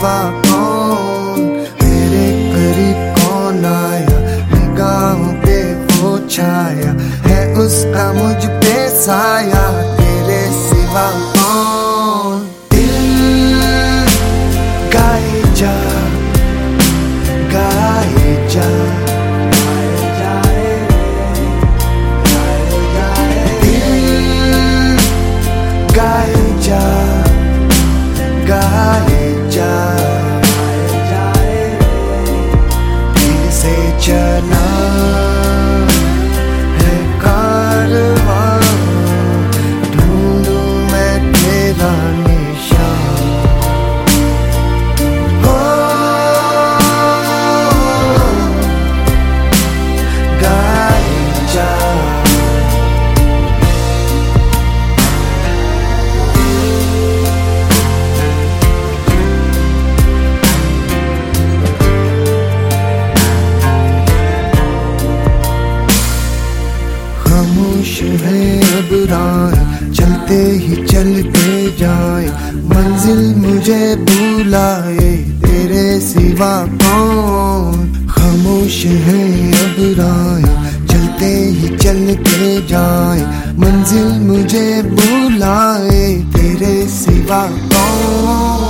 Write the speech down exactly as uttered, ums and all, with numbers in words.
सिवा कौन, तेरे करीब कौन आया, निगाहों पे वो छाया है उसका मुझ पे साया, तेरे सिवा कौन। दिल गाए जा गाए जा गाए जा गाए जा दिल से चला है कारवां, ढूंढूं मैं तेरा निशान। हो गाए जा खामोश है अब राहें, चलते ही चलते जाए, मंजिल मुझे बुलाए, तेरे सिवा कौन। खामोश है अब राहें, चलते ही चलते जाए, मंजिल मुझे बुलाए, तेरे सिवा कौन।